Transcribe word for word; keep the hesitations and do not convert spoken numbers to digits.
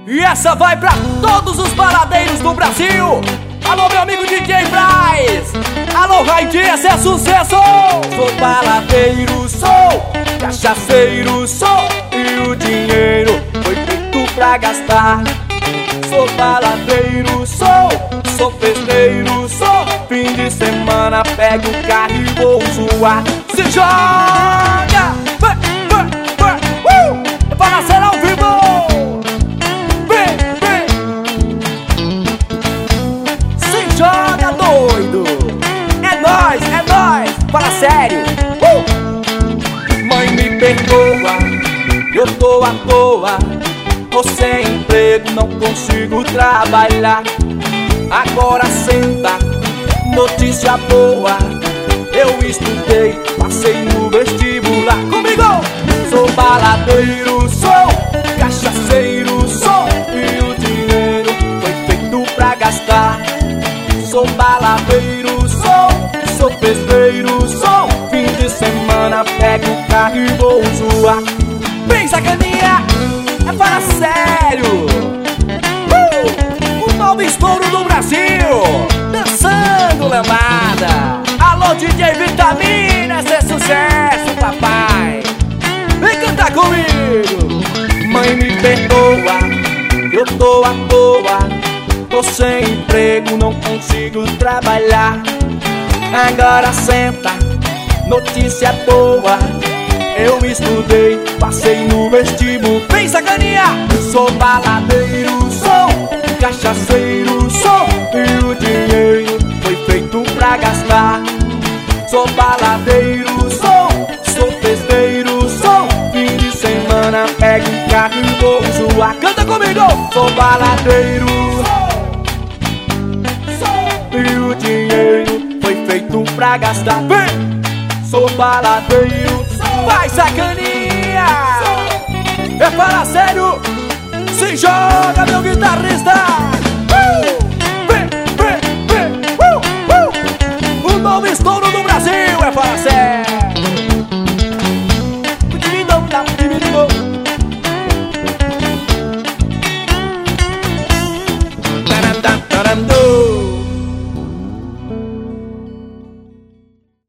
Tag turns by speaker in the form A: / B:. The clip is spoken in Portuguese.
A: E essa vai pra todos os baladeiros do Brasil. Alô, meu amigo D J Braz. Alô, Raidi, esse é sucesso. Sou baladeiro, sou cachaceiro, sou, e o dinheiro foi feito pra gastar. Sou baladeiro, sou, sou festeiro, sou. Fim de semana pego o carro e vou zoar. Se joga! Vai, vai, vai, uh! É para ser ao vivo! Vem, vem! Se joga, doido! É nóis, é nóis! Fala sério! Uh! Mãe, me perdoa, eu tô à toa. Tô sem emprego, não consigo trabalhar. Agora senta, notícia boa. Eu estudei, passei no vestibular. Comigo! Sou baladeiro, sou cachaceiro, sou, e o dinheiro foi feito pra gastar. Sou baladeiro, sou, sou festeiro, sou. Fim de semana pego o carro e vou zoar. Bem sacaninha! É para sério! Uh! O novo estouro do Brasil! Dançando lambada! Alô, D J Vitamina, esse é sucesso, papai! Vem cantar comigo! Mãe, me perdoa, eu tô à toa. Tô sem emprego, não consigo trabalhar. Agora senta, notícia boa. Eu estudei, passei no vestibular. Vem sacaninha! Sou baladeiro, sou cachaceiro, sou, e o dinheiro foi feito pra gastar. Sou baladeiro, sou, sou festeiro, sou. Fim de semana pego um carro e vou zoar. Canta comigo! Sou baladeiro, sou, e o dinheiro foi feito pra gastar. Vem! Sou baladeiro, vai sacaninha! É para sério! Se joga, meu guitarrista!